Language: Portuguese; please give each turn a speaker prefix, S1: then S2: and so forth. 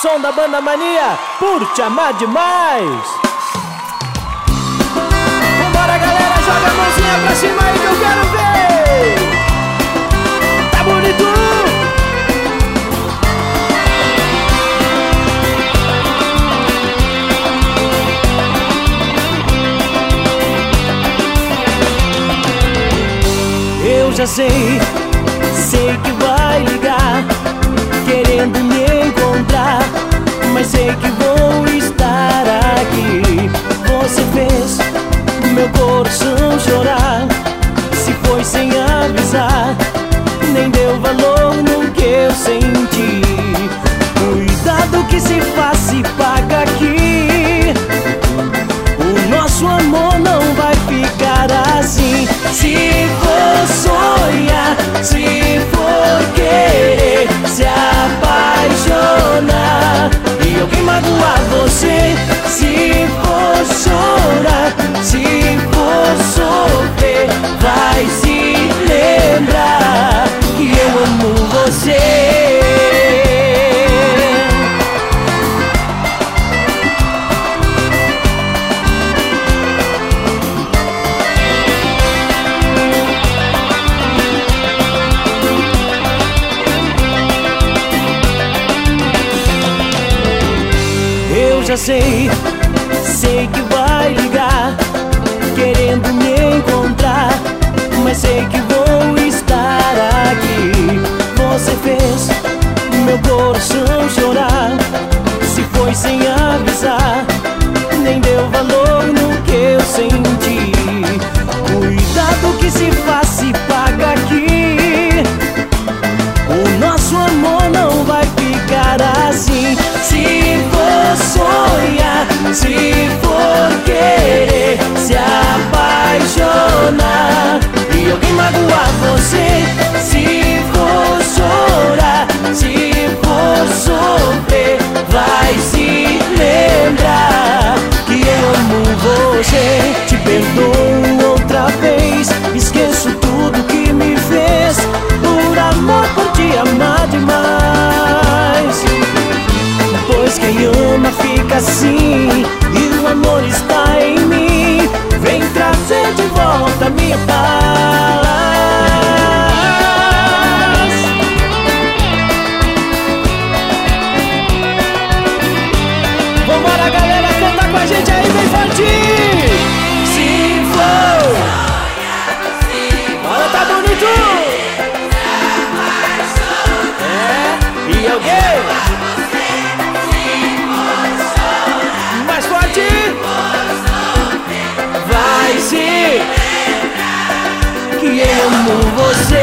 S1: som da Banda Mania, por te amar demais. Vambora, galera, joga a mãozinha pra cima aí que eu quero ver. Tá bonito? Eu já sei que vai ligar, querendo me encontrar, mas sei que vou estar aqui. Você fez meu coração chorar, se foi sem avisar, nem deu valor no que eu senti. Cuidado que se faz se paga aqui. O nosso amor não vai ficar assim. Se for sonhar, se for querer se apaixonar e alguém magoar você, se for chorar, se for sofrer, vai se lembrar que eu amo você. Já sei que vai ligar, querendo me encontrar, mas sei que vou estar aqui. Você fez meu coração chorar, se foi sem avisar, nem deu valor no que eu senti. Cuidado que se faz se paga aqui. O nosso amor não vai ficar assim. Se for sonhar, se for querer se apaixonar e alguém magoar você, se for chorar, se for sofrer, vai se lembrar que eu amo você. Te perdoo outra vez, esqueço tudo que me fez, por amor, por te amar demais. Pois quem ama fica assim, e o amor está em mim. Vem trazer de volta minha paz. Vambora, galera, canta com a gente aí bem fortinho. Se for, olha, tá bonito. E alguém mais forte, vai ser que eu amo você.